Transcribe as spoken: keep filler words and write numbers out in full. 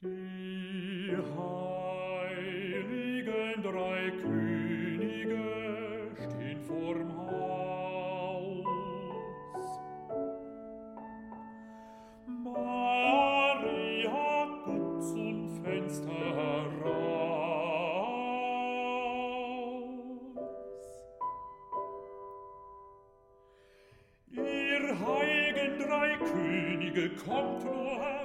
Die heiligen drei Könige stehen vorm Haus. Maria guckt zum Fenster heraus. Ihr heiligen drei Könige, kommt nur her,